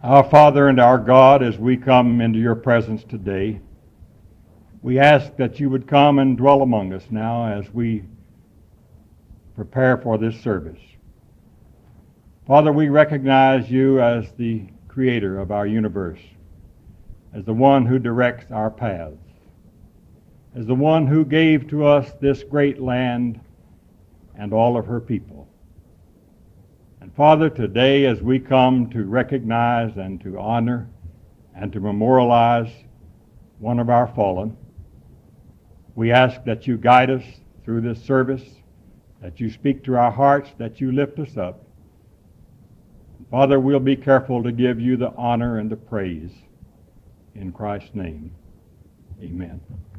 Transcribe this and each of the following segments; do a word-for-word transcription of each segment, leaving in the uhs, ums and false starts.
Our Father and our God, as we come into your presence today, we ask that you would come and dwell among us now as we prepare for this service. Father, we recognize you as the creator of our universe, as the one who directs our paths, as the one who gave to us this great land and all of her people. And Father, today as we come to recognize and to honor and to memorialize one of our fallen, we ask that you guide us through this service, that you speak to our hearts, that you lift us up. Father, we'll be careful to give you the honor and the praise. In Christ's name, amen.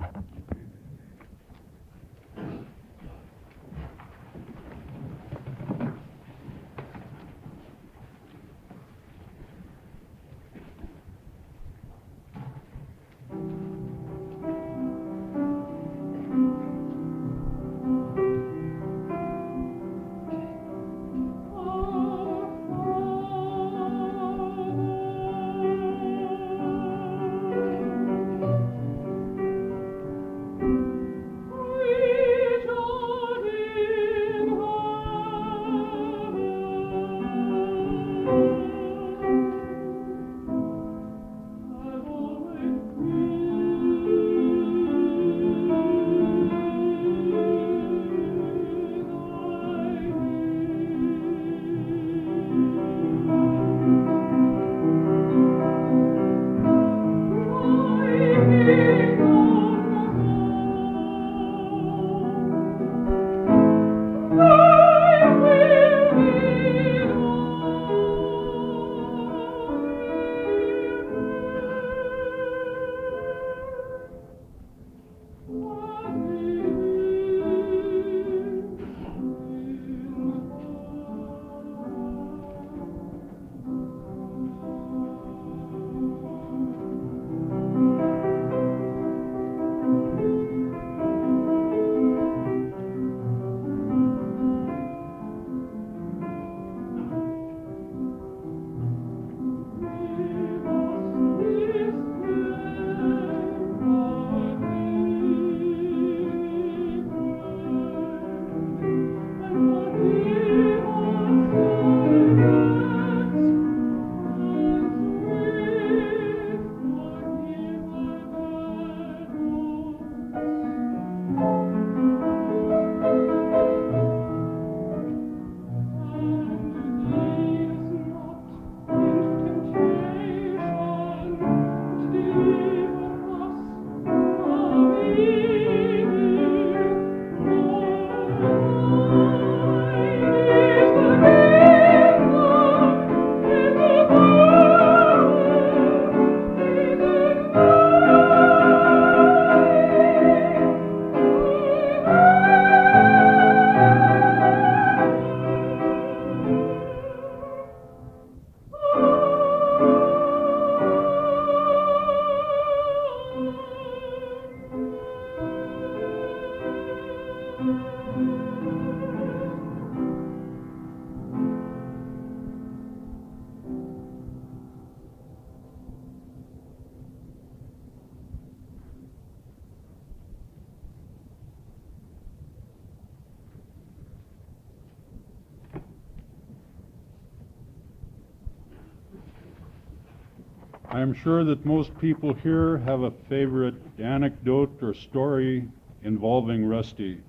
I am sure that most people here have a favorite anecdote or story involving Rusty.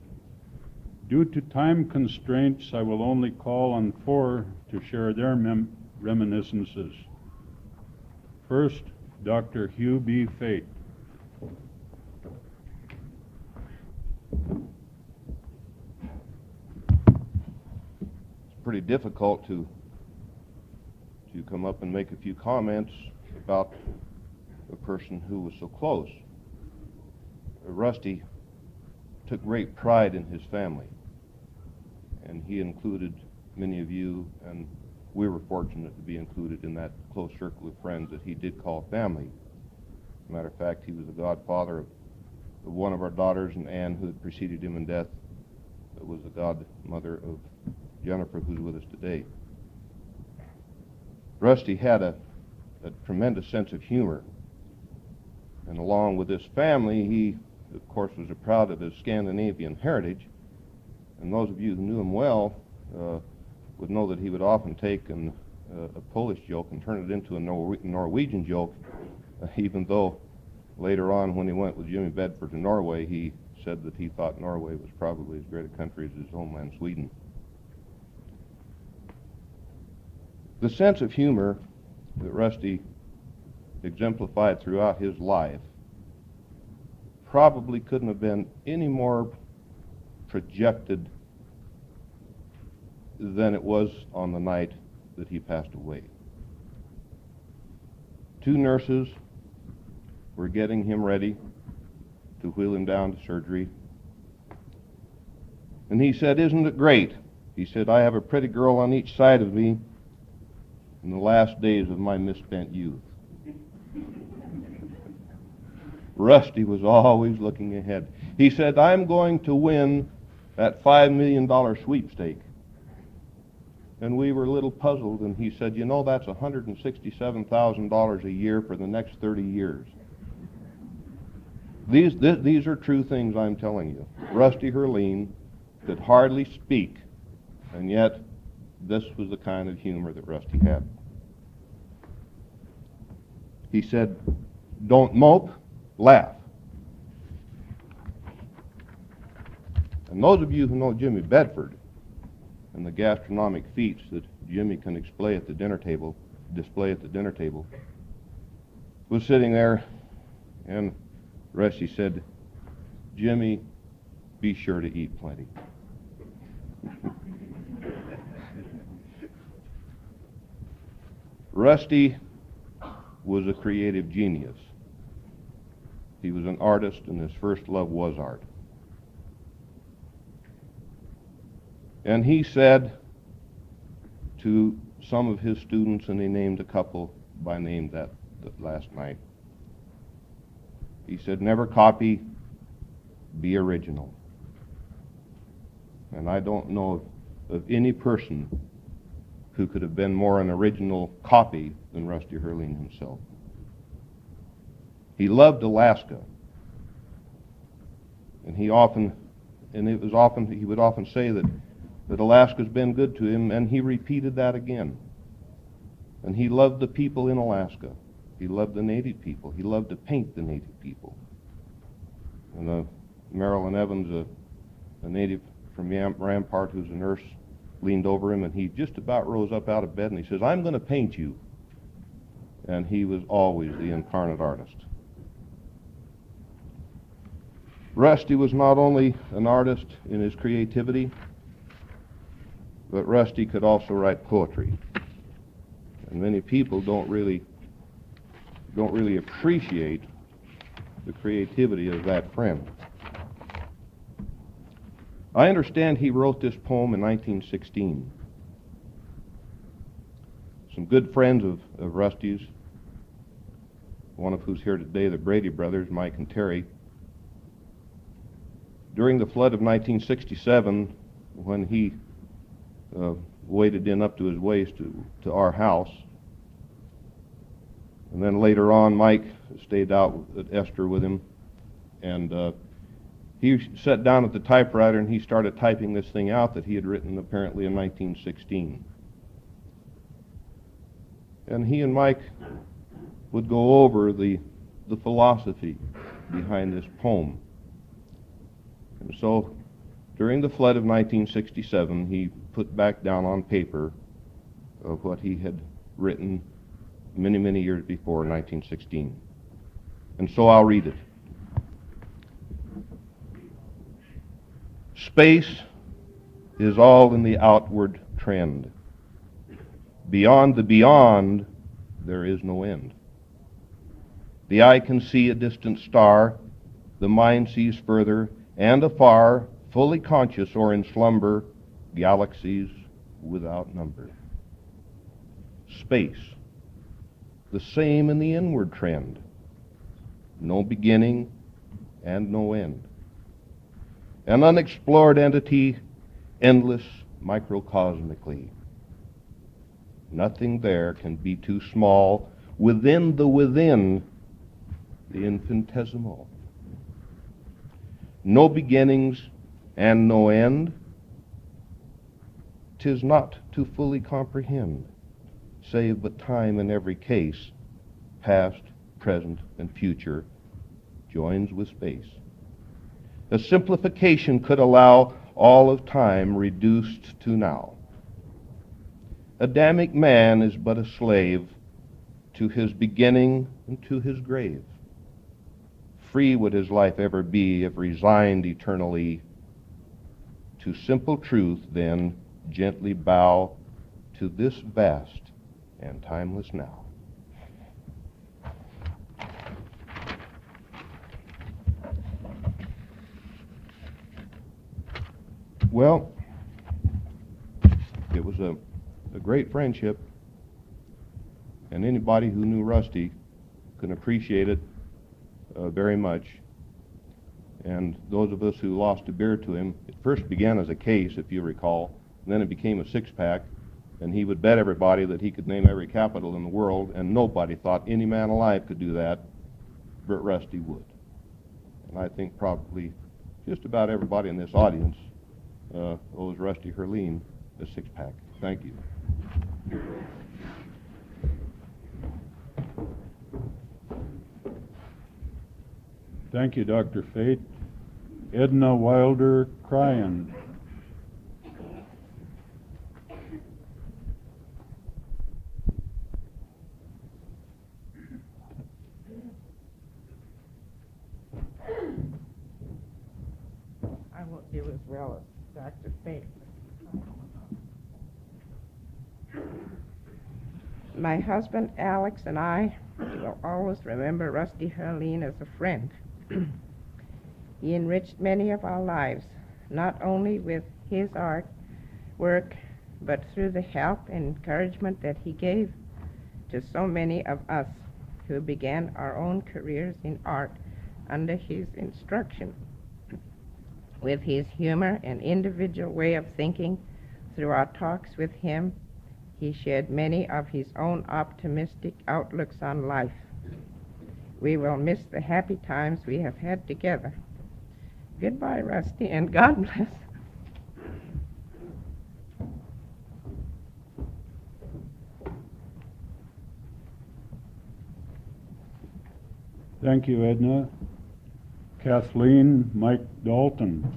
Due to time constraints, I will only call on four to share their mem- reminiscences. First, Doctor Hugh B. Fate. It's pretty difficult to to come up and make a few comments about a person who was so close. Rusty took great pride in his family, and he included many of you, and we were fortunate to be included in that close circle of friends that he did call family. As a matter of fact, he was the godfather of one of our daughters, and Anne, who had preceded him in death, was the godmother of Jennifer, who's with us today. Rusty had a a tremendous sense of humor. And along with his family, he, of course, was proud of his Scandinavian heritage. And those of you who knew him well uh, would know that he would often take an, uh, a Polish joke and turn it into a Nor- Norwegian joke, uh, even though later on, when he went with Jimmy Bedford to Norway, he said that he thought Norway was probably as great a country as his homeland, Sweden. The sense of humor that Rusty exemplified throughout his life probably couldn't have been any more projected than it was on the night that he passed away. Two nurses were getting him ready to wheel him down to surgery. And he said, "Isn't it great?" He said, "I have a pretty girl on each side of me in the last days of my misspent youth." Rusty was always looking ahead. He said, "I'm going to win that five million dollars sweepstake." And we were a little puzzled, and he said, "You know, that's one hundred sixty-seven thousand dollars a year for the next thirty years. These, th- these are true things I'm telling you. Rusty Hurleen could hardly speak, and yet this was the kind of humor that Rusty had. He said, "Don't mope, laugh." And those of you who know Jimmy Bedford and the gastronomic feats that Jimmy can display at the dinner table, display at the dinner table, was sitting there, and Rusty said, "Jimmy, be sure to eat plenty." Rusty was a creative genius. He was an artist, and his first love was art. And he said to some of his students, and he named a couple by name that, that last night, he said, "Never copy, be original." And I don't know of, of any person who could have been more an original copy than Rusty Hurleen himself. He loved Alaska. And he often, and it was often, he would often say that, that Alaska's been good to him, and he repeated that again. And he loved the people in Alaska. He loved the native people. He loved to paint the native people. And uh, Marilyn Evans, a, a native from Yam- Rampart, who's a nurse, leaned over him, and he just about rose up out of bed, and he says, "I'm going to paint you." And he was always the incarnate artist. Rusty was not only an artist in his creativity, but Rusty could also write poetry. And many people don't really don't really appreciate the creativity of that friend. I understand he wrote this poem in nineteen sixteen. Some good friends of, of Rusty's, one of who's here today, the Brady brothers, Mike and Terry, during the flood of nineteen sixty-seven, when he uh, waded in up to his waist to, to our house, and then later on Mike stayed out at Esther with him, and uh, he sat down at the typewriter and he started typing this thing out that he had written apparently in nineteen sixteen. And he and Mike would go over the, the philosophy behind this poem. And so during the flood of nineteen sixty-seven, he put back down on paper of what he had written many, many years before, nineteen sixteen. And so I'll read it. Space is all in the outward trend. Beyond the beyond, there is no end. The eye can see a distant star, the mind sees further and afar, fully conscious or in slumber, galaxies without number. Space, the same in the inward trend, no beginning and no end. An unexplored entity, endless microcosmically. Nothing there can be too small within the within, the infinitesimal. No beginnings and no end, 'tis not to fully comprehend, save but time in every case, past, present, and future, joins with space. A simplification could allow all of time reduced to now. Adamic man is but a slave to his beginning and to his grave. Free would his life ever be if resigned eternally to simple truth, then gently bow to this vast and timeless now. Well, it was a, a great friendship, and anybody who knew Rusty can appreciate it uh, very much. And those of us who lost a beer to him, it first began as a case, if you recall, and then it became a six-pack, and he would bet everybody that he could name every capital in the world, and nobody thought any man alive could do that, but Rusty would. And I think probably just about everybody in this audience uh, owes Rusty Herline a six-pack. Thank you. Thank you, Doctor Fate. Edna Wilder Cryan. I won't do as well as Doctor Fate. My husband Alex and I will always remember Rusty Herline as a friend. He enriched many of our lives, not only with his art work, but through the help and encouragement that he gave to so many of us who began our own careers in art under his instruction. With his humor and individual way of thinking through our talks with him, he shared many of his own optimistic outlooks on life. We will miss the happy times we have had together. Goodbye, Rusty, and God bless. Thank you, Edna. Kathleen Mike Dalton.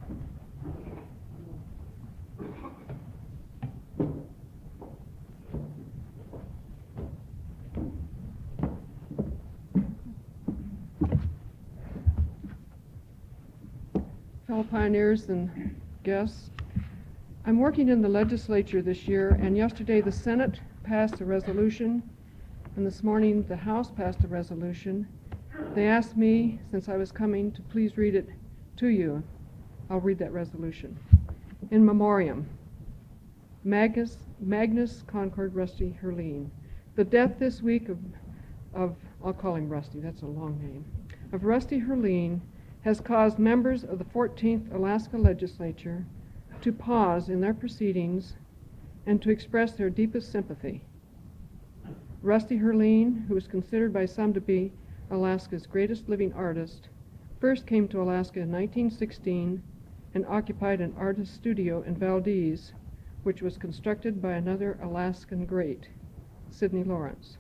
Fellow pioneers and guests, I'm working in the legislature this year, and yesterday the Senate passed a resolution, and this morning the House passed a resolution. They asked me, since I was coming, to please read it to you. I'll read that resolution. In memoriam, Magnus, Magnus Concord Rusty Herline. The death this week of, of, I'll call him Rusty, that's a long name, of Rusty Herline has caused members of the fourteenth Alaska Legislature to pause in their proceedings and to express their deepest sympathy. Rusty Herline, who is considered by some to be Alaska's greatest living artist, first came to Alaska in nineteen sixteen and occupied an artist studio in Valdez, which was constructed by another Alaskan great, Sidney Lawrence.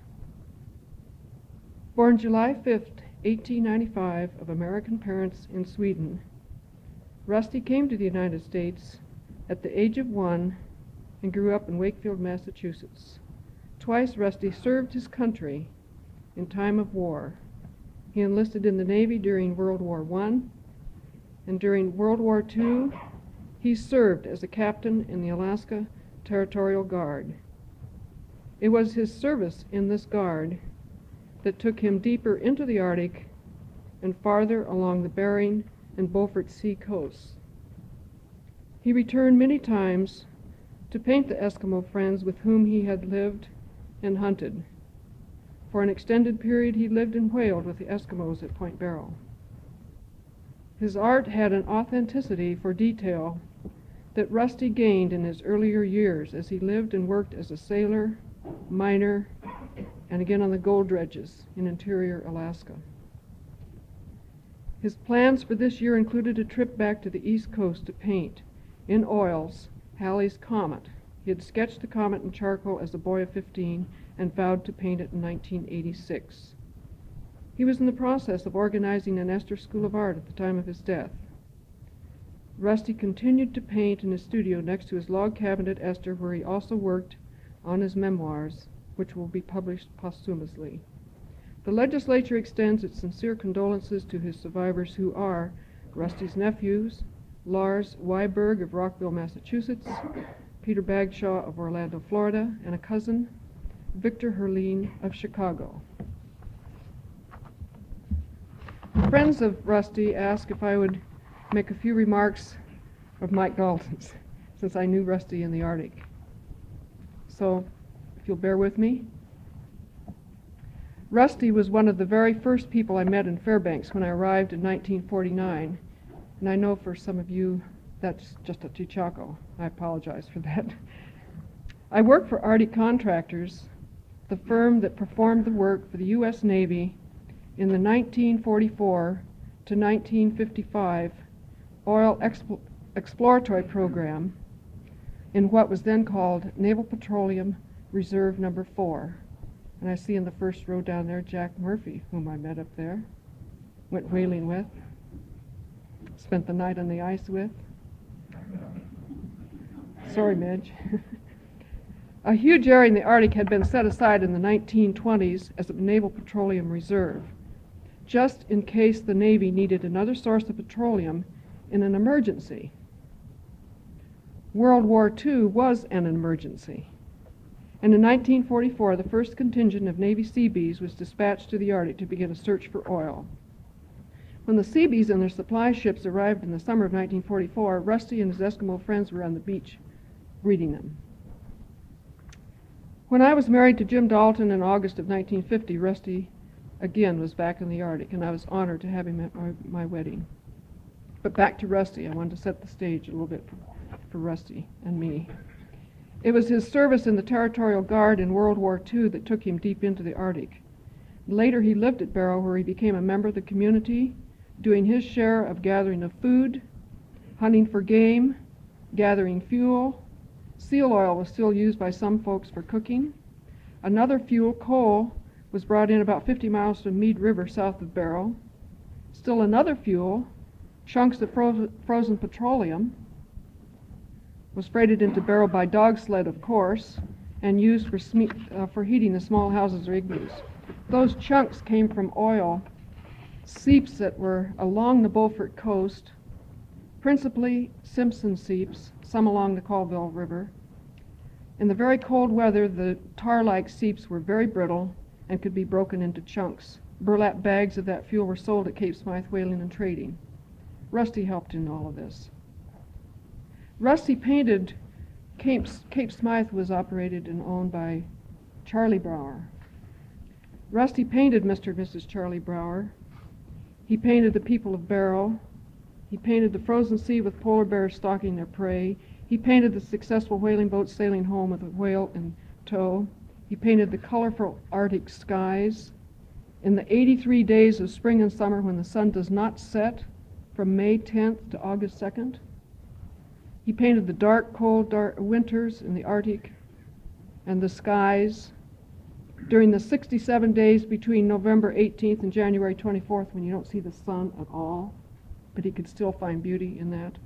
Born July fifth, eighteen ninety-five, of American parents in Sweden, Rusty came to the United States at the age of one and grew up in Wakefield, Massachusetts. Twice Rusty served his country in time of war. He enlisted in the Navy during World War One, and during World War Two, he served as a captain in the Alaska Territorial Guard. It was his service in this guard that took him deeper into the Arctic and farther along the Bering and Beaufort Sea coasts. He returned many times to paint the Eskimo friends with whom he had lived and hunted. For an extended period, he lived and whaled with the Eskimos at Point Barrow. His art had an authenticity for detail that Rusty gained in his earlier years as he lived and worked as a sailor, miner, and again on the gold dredges in interior Alaska. His plans for this year included a trip back to the East Coast to paint, in oils, Halley's Comet. He had sketched the comet in charcoal as a boy of fifteen and vowed to paint it in nineteen eighty-six. He was in the process of organizing an Estor School of Art at the time of his death. Rusty continued to paint in his studio next to his log cabin at Estor, where he also worked on his memoirs, which will be published posthumously. The legislature extends its sincere condolences to his survivors, who are Rusty's nephews, Lars Weiberg of Rockville, Massachusetts, Peter Bagshaw of Orlando, Florida, and a cousin, Victor Herline of Chicago. Friends of Rusty asked if I would make a few remarks of Mike Dalton's, since I knew Rusty in the Arctic. So, if you'll bear with me. Rusty was one of the very first people I met in Fairbanks when I arrived in nineteen forty-nine, and I know for some of you that's just a Chichaco. I apologize for that. I worked for Arctic Contractors, the firm that performed the work for the U S Navy in the nineteen forty-four to nineteen fifty-five oil expl- exploratory program in what was then called Naval Petroleum Reserve Number Four. And I see in the first row down there Jack Murphy, whom I met up there, went whaling with, spent the night on the ice with. Sorry, Midge. A huge area in the Arctic had been set aside in the nineteen twenties as a Naval Petroleum Reserve, just in case the Navy needed another source of petroleum in an emergency. World War Two was an emergency. And in nineteen forty-four, the first contingent of Navy Seabees was dispatched to the Arctic to begin a search for oil. When the Seabees and their supply ships arrived in the summer of nineteen forty-four, Rusty and his Eskimo friends were on the beach greeting them. When I was married to Jim Dalton in August of nineteen fifty, Rusty again was back in the Arctic, and I was honored to have him at my, my wedding. But back to Rusty. I wanted to set the stage a little bit for, for Rusty and me. It was his service in the Territorial Guard in World War Two that took him deep into the Arctic. Later he lived at Barrow, where he became a member of the community, doing his share of gathering of food, hunting for game, gathering fuel. Seal oil was still used by some folks for cooking. Another fuel, coal, was brought in about fifty miles from Mead River south of Barrow. Still another fuel, chunks of frozen, frozen petroleum, was freighted into Barrow by dog sled, of course, and used for, sme- uh, for heating the small houses or igloos. Those chunks came from oil seeps that were along the Beaufort coast, principally Simpson seeps, some along the Colville River. In the very cold weather, the tar-like seeps were very brittle and could be broken into chunks. Burlap bags of that fuel were sold at Cape Smythe Whaling and Trading. Rusty helped in all of this. Rusty painted, Cape, Cape Smythe was operated and owned by Charlie Brower. Rusty painted Mister and Missus Charlie Brower. He painted the people of Barrow. He painted the frozen sea with polar bears stalking their prey. He painted the successful whaling boat sailing home with a whale in tow. He painted the colorful Arctic skies. In the eighty-three days of spring and summer when the sun does not set, from May tenth to August second. He painted the dark, cold dark winters in the Arctic and the skies. During the sixty-seven days between November eighteenth and January twenty-fourth, when you don't see the sun at all, but he could still find beauty in that.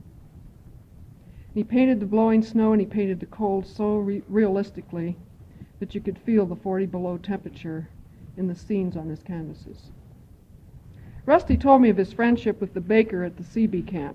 He painted the blowing snow and he painted the cold so re- realistically that you could feel the forty below temperature in the scenes on his canvases. Rusty told me of his friendship with the baker at the C B camp.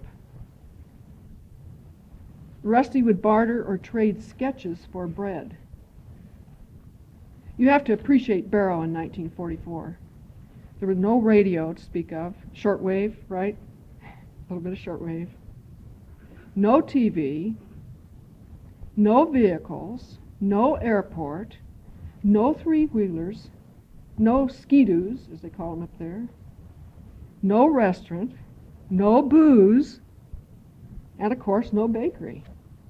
Rusty would barter or trade sketches for bread. You have to appreciate Barrow in nineteen forty-four. There was no radio to speak of. Shortwave, right? A little bit of shortwave. No T V. No vehicles. No airport. No three-wheelers. No ski-doos, as they call them up there. No restaurant. No booze. And, of course, no bakery.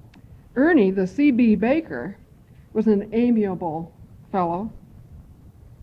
Ernie, the C B baker, was an amiable fellow.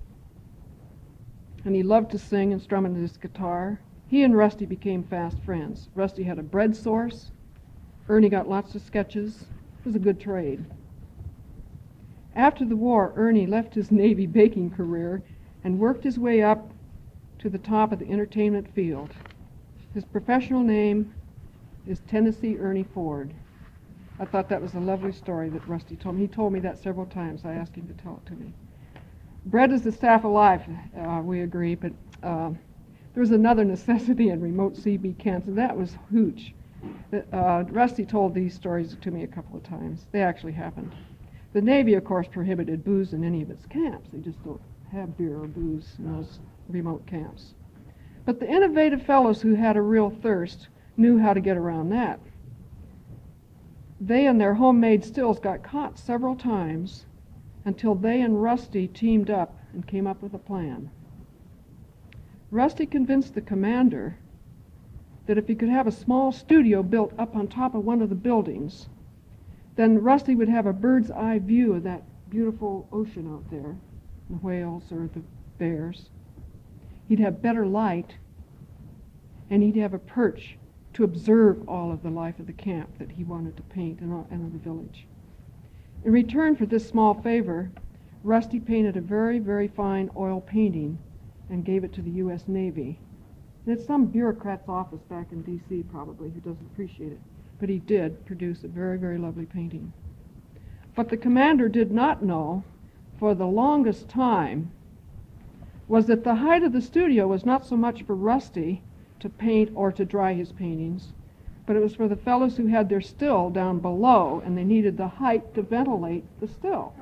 and he loved to sing and strum on his guitar. He and Rusty became fast friends. Rusty had a bread source. Ernie got lots of sketches. It was a good trade. After the war, Ernie left his Navy baking career and worked his way up to the top of the entertainment field. His professional name is Tennessee Ernie Ford. I thought that was a lovely story that Rusty told me. He told me that several times. I asked him to tell it to me. Bread is the staff of life, uh, we agree, but uh, there was another necessity in remote C B camps, and that was hooch. Uh, Rusty told these stories to me a couple of times. They actually happened. The Navy, of course, prohibited booze in any of its camps. They just don't have beer or booze in those remote camps. But the innovative fellows who had a real thirst knew how to get around that. They and their homemade stills got caught several times until they and Rusty teamed up and came up with a plan. Rusty convinced the commander that if he could have a small studio built up on top of one of the buildings, then Rusty would have a bird's eye view of that beautiful ocean out there, the whales or the bears. He'd have better light, and he'd have a perch to observe all of the life of the camp that he wanted to paint and, all, and of the village. In return for this small favor, Rusty painted a very, very fine oil painting and gave it to the U S Navy. And it's some bureaucrat's office back in D C probably who doesn't appreciate it, but he did produce a very, very lovely painting. What the commander did not know for the longest time was that the height of the studio was not so much for Rusty to paint or to dry his paintings, but it was for the fellows who had their still down below and they needed the height to ventilate the still.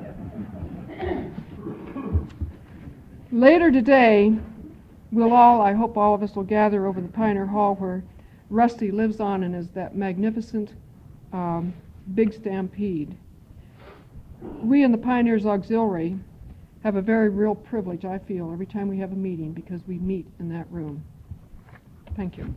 Later today, we'll all, I hope all of us will gather over the Pioneer Hall where Rusty lives on and is that magnificent um, big stampede. We in the Pioneers Auxiliary have a very real privilege, I feel, every time we have a meeting because we meet in that room. Thank you.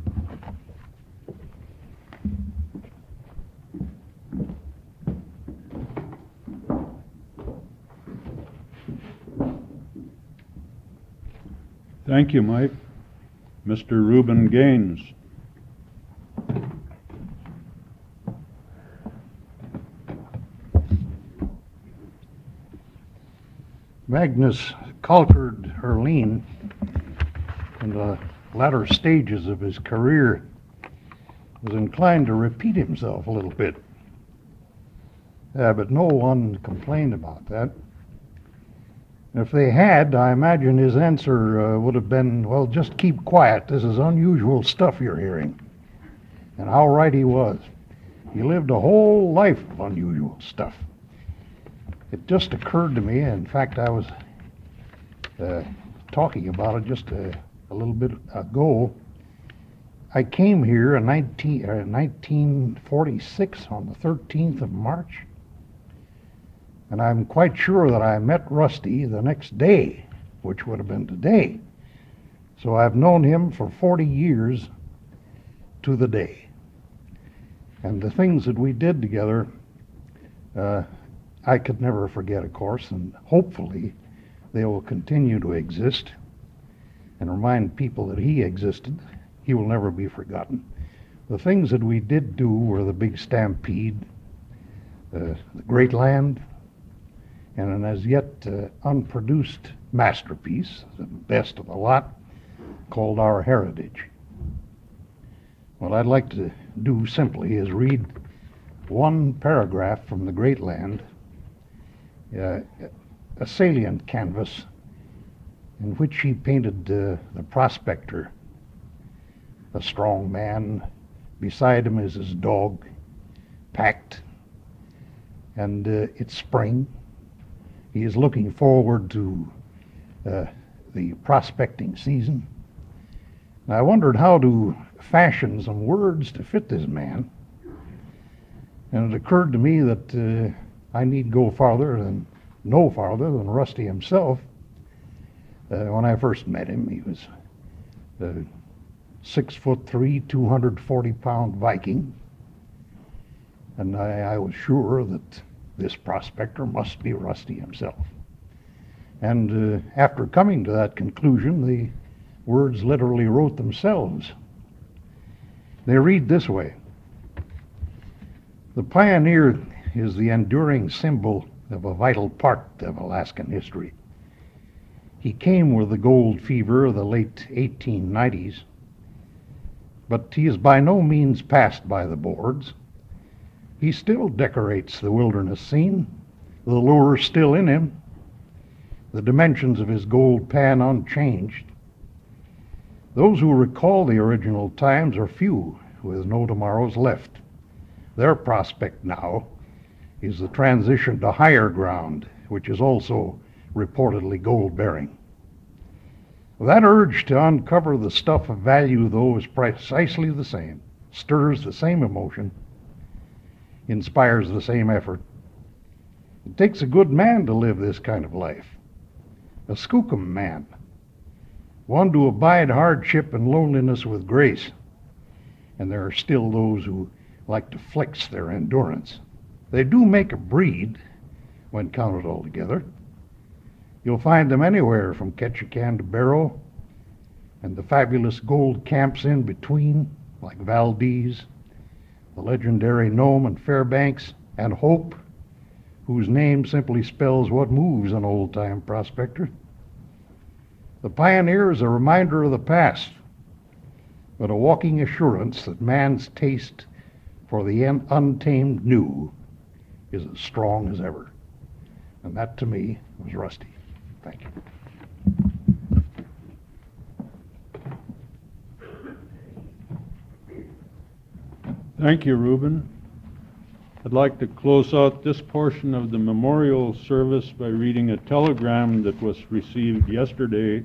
Thank you, Mike. Mister Reuben Gaines. Magnus conquered Herline in the latter stages of his career, was inclined to repeat himself a little bit. Uh, but no one complained about that. If they had, I imagine his answer uh, would have been, well, just keep quiet. This is unusual stuff you're hearing. And how right he was. He lived a whole life of unusual stuff. It just occurred to me, in fact, I was uh, talking about it just a, a little bit ago. I came here in nineteen, uh, nineteen forty-six on the thirteenth of March, and I'm quite sure that I met Rusty the next day, which would have been today. So I've known him for forty years to the day. And the things that we did together, uh, I could never forget, of course, and hopefully they will continue to exist and remind people that he existed. He will never be forgotten. The things that we did do were the big stampede, uh, the Great Land, and an as yet uh, unproduced masterpiece, the best of the lot, called Our Heritage. What I'd like to do simply is read one paragraph from the Great Land, uh, a salient canvas in which he painted uh, the prospector, a strong man. Beside him is his dog, packed, and uh, it's spring. He is looking forward to uh, the prospecting season. And I wondered how to fashion some words to fit this man. And it occurred to me that uh, I need go farther than, no farther than Rusty himself. Uh, when I first met him, he was a six foot three, two hundred forty pound Viking. And I, I was sure that this prospector must be Rusty himself. And uh, after coming to that conclusion, the words literally wrote themselves. They read this way: "The pioneer is the enduring symbol of a vital part of Alaskan history. He came with the gold fever of the late eighteen nineties, but he is by no means passed by the boards. He still decorates the wilderness scene, the lure still in him, the dimensions of his gold pan unchanged. Those who recall the original times are few, with no tomorrows left. Their prospect now is the transition to higher ground, which is also reportedly gold-bearing. That urge to uncover the stuff of value, though, is precisely the same, stirs the same emotion, inspires the same effort. It takes a good man to live this kind of life, a skookum man, one to abide hardship and loneliness with grace. And there are still those who like to flex their endurance. They do make a breed when counted all together. You'll find them anywhere from Ketchikan to Barrow, and the fabulous gold camps in between, like Valdez, the legendary Nome and Fairbanks, and Hope, whose name simply spells what moves an old-time prospector. The pioneer is a reminder of the past, but a walking assurance that man's taste for the untamed new is as strong as ever. And that, to me, was Rusty. Thank you. Thank you, Reuben. I'd like to close out this portion of the memorial service by reading a telegram that was received yesterday.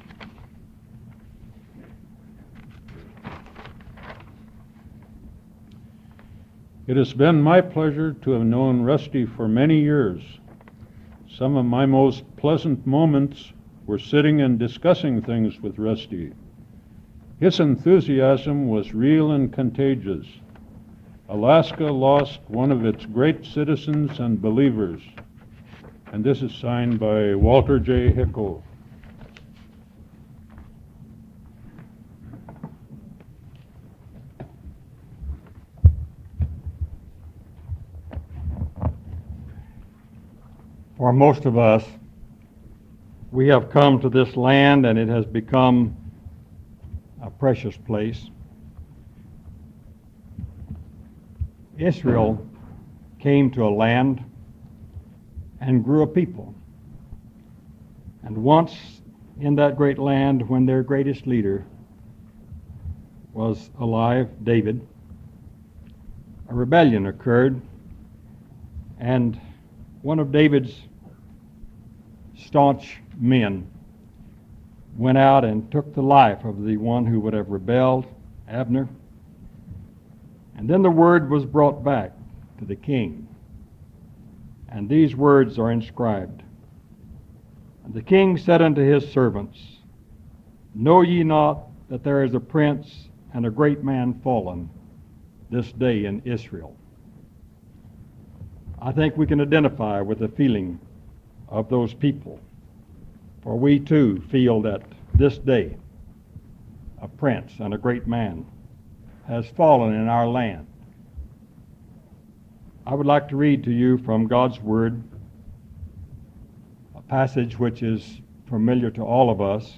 It has been my pleasure to have known Rusty for many years. Some of my most pleasant moments were sitting and discussing things with Rusty. His enthusiasm was real and contagious. Alaska lost one of its great citizens and believers. And this is signed by Walter J. Hickel. For most of us, we have come to this land and it has become a precious place. Israel came to a land and grew a people. And once in that great land, when their greatest leader was alive, David, a rebellion occurred, and one of David's staunch men went out and took the life of the one who would have rebelled, Abner. And then the word was brought back to the king. And these words are inscribed. And the king said unto his servants, Know ye not that there is a prince and a great man fallen this day in Israel? I think we can identify with the feeling of those people, for we too feel that this day a prince and a great man has fallen in our land. I would like to read to you from God's Word a passage which is familiar to all of us.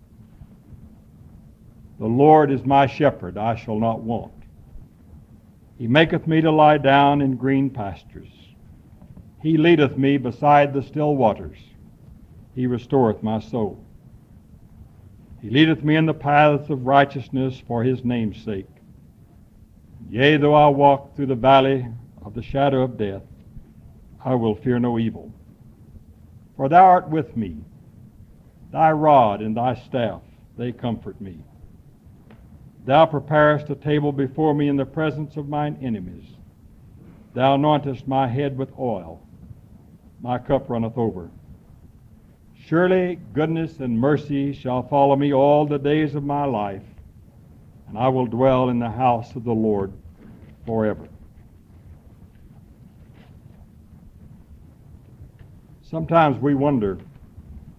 The Lord is my shepherd, I shall not want. He maketh me to lie down in green pastures. He leadeth me beside the still waters. He restoreth my soul. He leadeth me in the paths of righteousness for his name's sake. Yea, though I walk through the valley of the shadow of death, I will fear no evil. For thou art with me. Thy rod and thy staff, they comfort me. Thou preparest a table before me in the presence of mine enemies. Thou anointest my head with oil. My cup runneth over. Surely goodness and mercy shall follow me all the days of my life, and I will dwell in the house of the Lord forever. Sometimes we wonder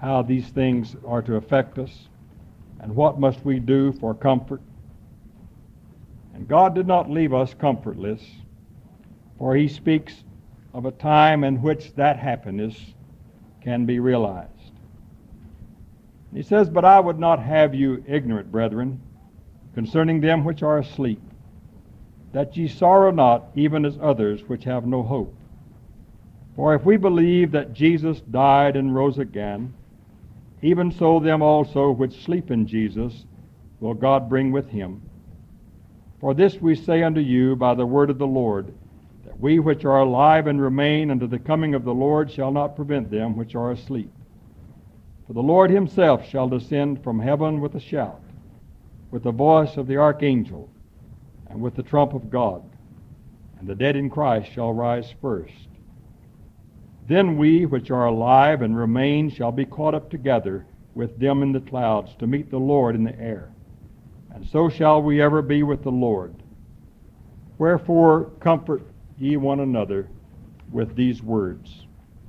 how these things are to affect us, and what must we do for comfort. And God did not leave us comfortless, for he speaks of a time in which that happiness can be realized. He says, "But I would not have you ignorant, brethren, concerning them which are asleep, that ye sorrow not, even as others which have no hope. For if we believe that Jesus died and rose again, even so them also which sleep in Jesus will God bring with him. For this we say unto you by the word of the Lord, that we which are alive and remain unto the coming of the Lord shall not prevent them which are asleep. For the Lord himself shall descend from heaven with a shout, with the voice of the archangel, and with the trump of God, and the dead in Christ shall rise first. Then we which are alive and remain shall be caught up together with them in the clouds to meet the Lord in the air. And so shall we ever be with the Lord. Wherefore comfort ye one another with these words."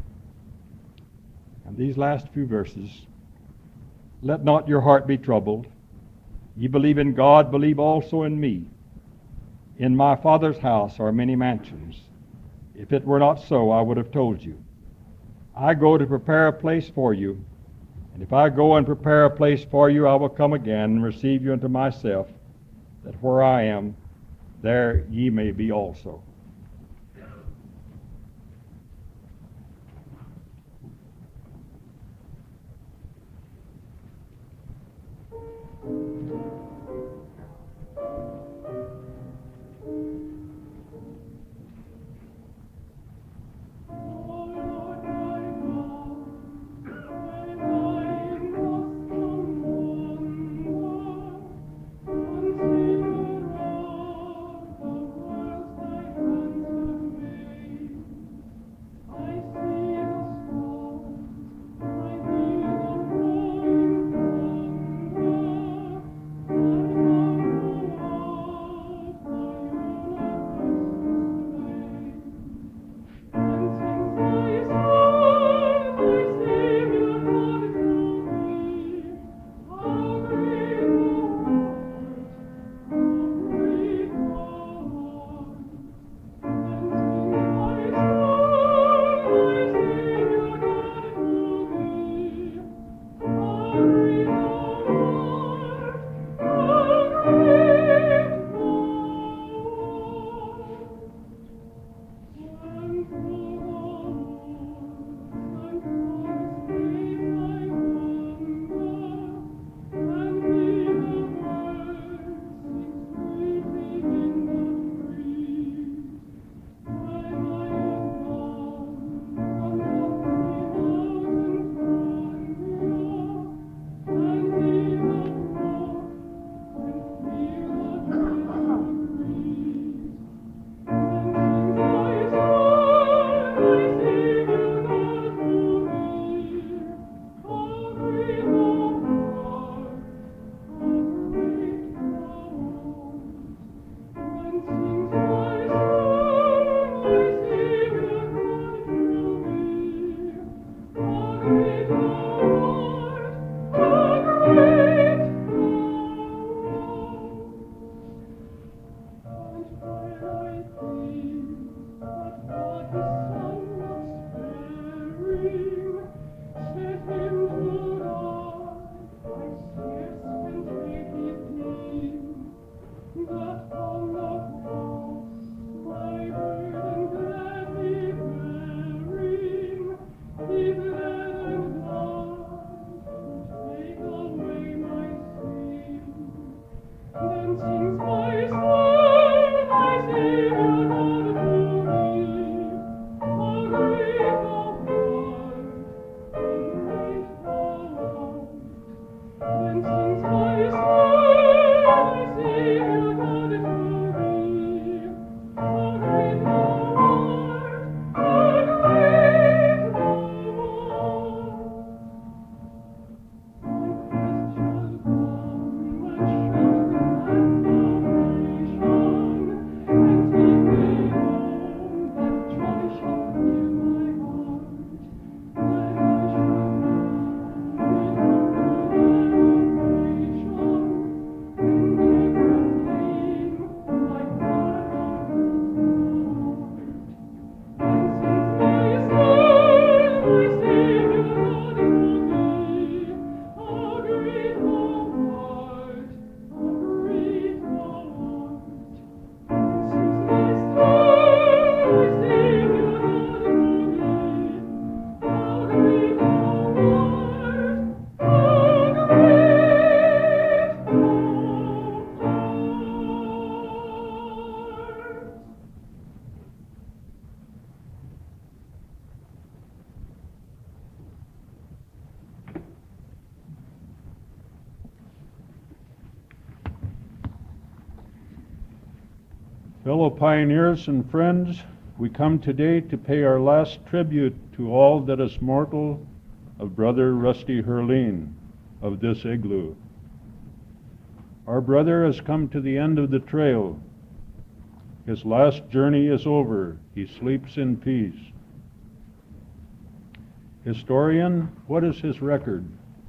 And these last few verses, "Let not your heart be troubled. Ye believe in God, believe also in me. In my Father's house are many mansions. If it were not so, I would have told you. I go to prepare a place for you. And if I go and prepare a place for you, I will come again and receive you unto myself, that where I am, there ye may be also." Thank you. Fellow pioneers and friends, we come today to pay our last tribute to all that is mortal of Brother Rusty Herline of this igloo. Our brother has come to the end of the trail. His last journey is over. He sleeps in peace. Historian, what is his record?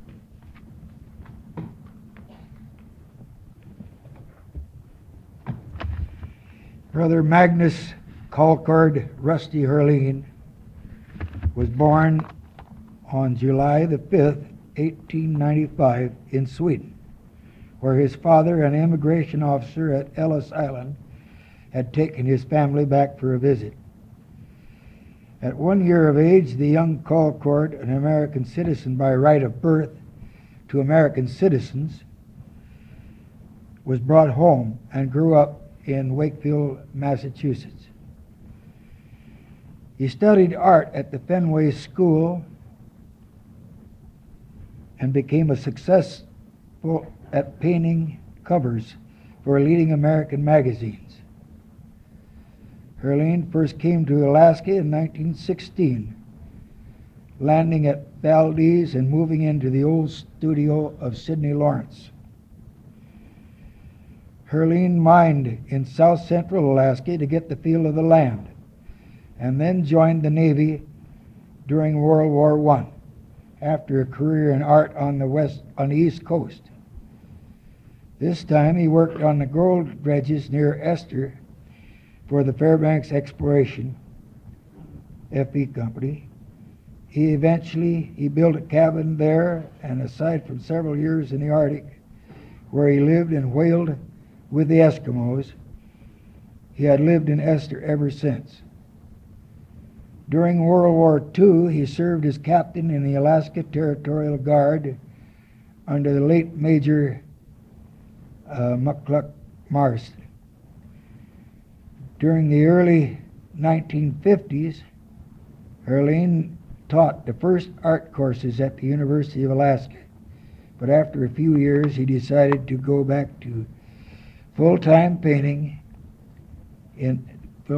Brother Magnus Colcord Rusty Herline was born on July the fifth, eighteen ninety-five in Sweden, where his father, an immigration officer at Ellis Island, had taken his family back for a visit. At one year of age, the young Colcord, an American citizen by right of birth to American citizens, was brought home and grew up in Wakefield, Massachusetts. He studied art at the Fenway School and became a successful at painting covers for leading American magazines. Herline first came to Alaska in nineteen sixteen, landing at Valdez and moving into the old studio of Sidney Lawrence. Herline mined in south central Alaska to get the feel of the land, and then joined the Navy during World War One, after a career in art on the west on the East Coast. This time he worked on the gold dredges near Esther for the Fairbanks Exploration F E Company. He eventually he built a cabin there, and aside from several years in the Arctic, where he lived and whaled with the Eskimos, he had lived in Esther ever since. During World War Two, he served as captain in the Alaska Territorial Guard under the late Major uh, McCluck Marston. During the early nineteen fifties, Herline taught the first art courses at the University of Alaska, but after a few years he decided to go back to full-time painting. In,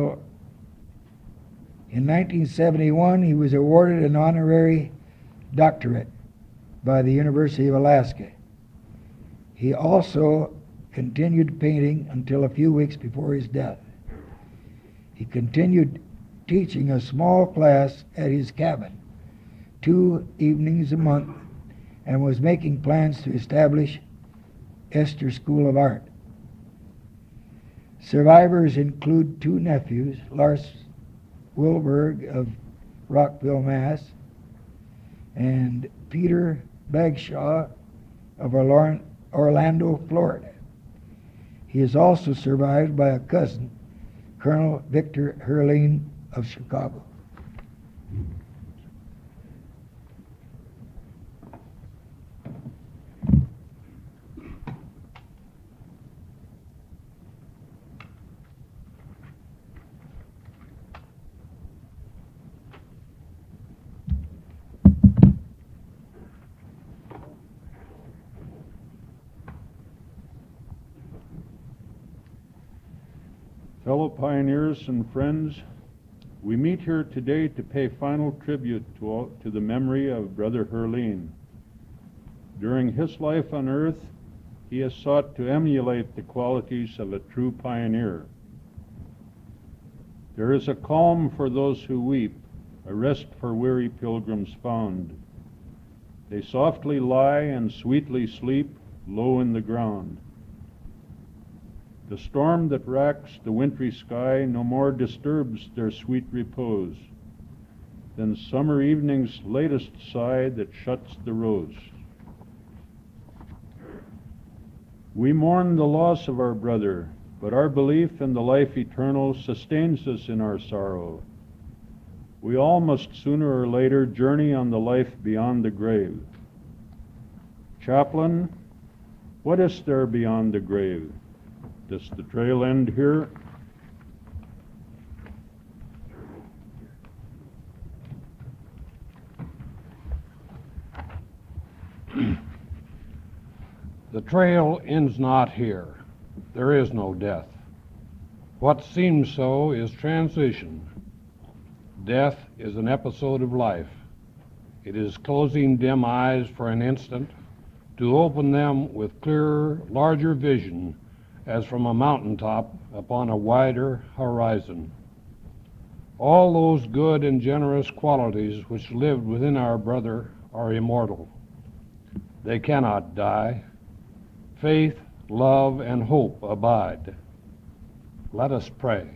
in nineteen seventy-one, he was awarded an honorary doctorate by the University of Alaska. He also continued painting until a few weeks before his death. He continued teaching a small class at his cabin, two evenings a month, and was making plans to establish Esther School of Art. Survivors include two nephews, Lars Wilberg of Rockville, Mass., and Peter Bagshaw of Orlando, Florida. He is also survived by a cousin, Colonel Victor Herline of Chicago. Fellow pioneers and friends, we meet here today to pay final tribute to, all, to the memory of Brother Herline. During his life on earth, he has sought to emulate the qualities of a true pioneer. There is a calm for those who weep, a rest for weary pilgrims found. They softly lie and sweetly sleep low in the ground. The storm that racks the wintry sky no more disturbs their sweet repose than summer evening's latest sigh that shuts the rose. We mourn the loss of our brother, but our belief in the life eternal sustains us in our sorrow. We all must sooner or later journey on the life beyond the grave. Chaplain, what is there beyond the grave? Does the trail end here? The trail ends not here. There is no death. What seems so is transition. Death is an episode of life. It is closing dim eyes for an instant to open them with clearer, larger vision as from a mountaintop upon a wider horizon. All those good and generous qualities which lived within our brother are immortal. They cannot die. Faith, love, and hope abide. Let us pray.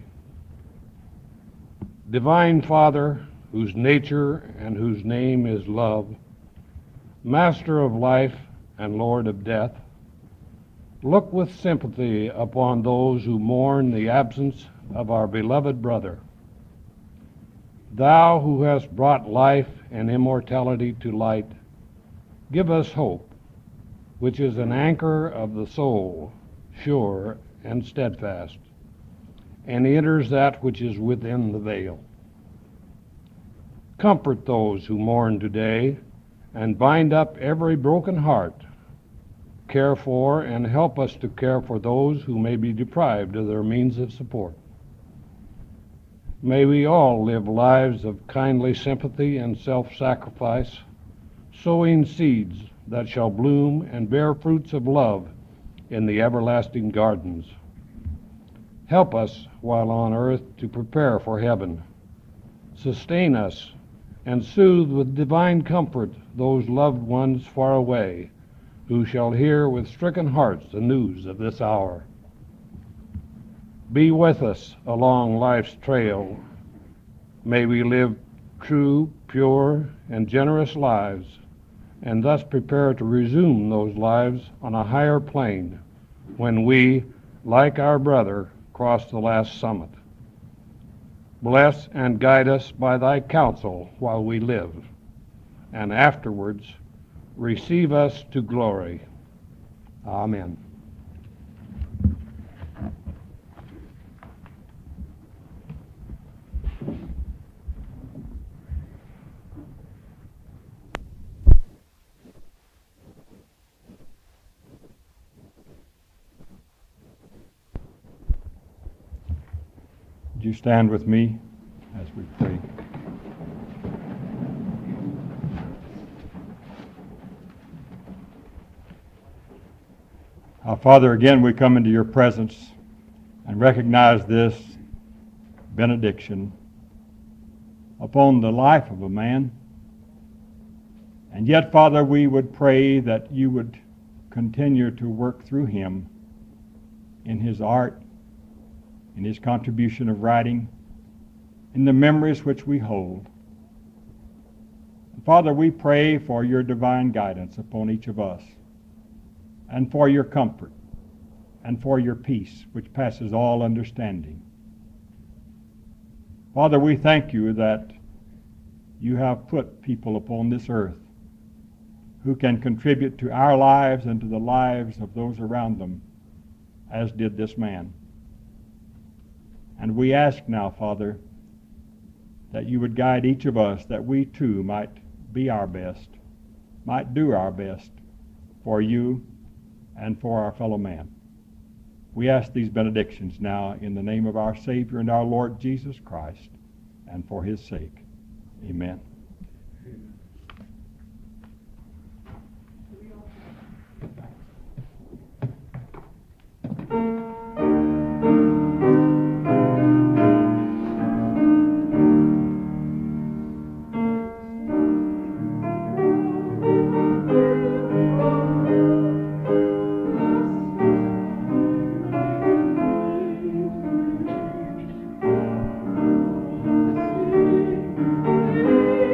Divine Father, whose nature and whose name is love, Master of life and Lord of death, look with sympathy upon those who mourn the absence of our beloved brother. Thou who hast brought life and immortality to light, give us hope, which is an anchor of the soul, sure and steadfast, and enters that which is within the veil. Comfort those who mourn today, and bind up every broken heart. Care for and help us to care for those who may be deprived of their means of support. May we all live lives of kindly sympathy and self-sacrifice, sowing seeds that shall bloom and bear fruits of love in the everlasting gardens. Help us while on earth to prepare for heaven. Sustain us and soothe with divine comfort those loved ones far away, who shall hear with stricken hearts the news of this hour. Be with us along life's trail. May we live true, pure, and generous lives, and thus prepare to resume those lives on a higher plane when we, like our brother, cross the last summit. Bless and guide us by thy counsel while we live, and afterwards receive us to glory. Amen. Would you stand with me as we pray? Our Father, again we come into your presence and recognize this benediction upon the life of a man. And yet, Father, we would pray that you would continue to work through him in his art, in his contribution of writing, in the memories which we hold. Father, we pray for your divine guidance upon each of us, and for your comfort, and for your peace, which passes all understanding. Father, we thank you that you have put people upon this earth who can contribute to our lives and to the lives of those around them, as did this man. And we ask now, Father, that you would guide each of us, that we too might be our best, might do our best for you and for our fellow man. We ask these benedictions now in the name of our Savior and our Lord Jesus Christ, and for his sake. Amen. Thank you.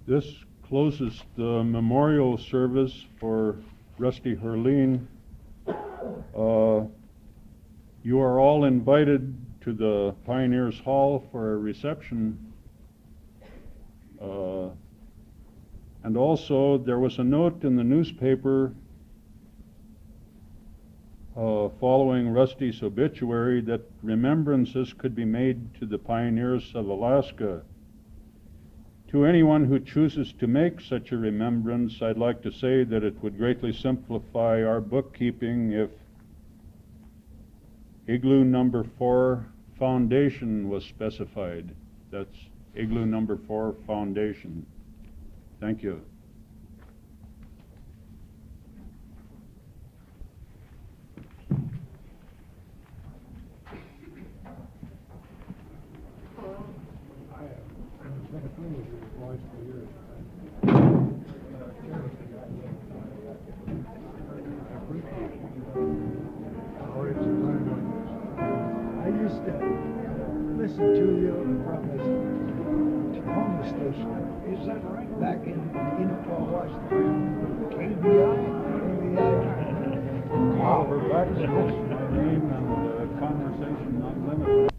This closes the memorial service for Rusty Herline. Uh, you are all invited to the Pioneers Hall for a reception. Uh, and also, there was a note in the newspaper uh, following Rusty's obituary that remembrances could be made to the pioneers of Alaska. To anyone who chooses to make such a remembrance, I'd like to say that it would greatly simplify our bookkeeping if Igloo Number Four Foundation was specified. That's Igloo Number Four Foundation. Thank you. I used to listen to you from this Tacoma station. Is that right? Back in Unicoi, Washington. K B I? K B I. Oliver Baxter, my name, and uh, Conversation Unlimited.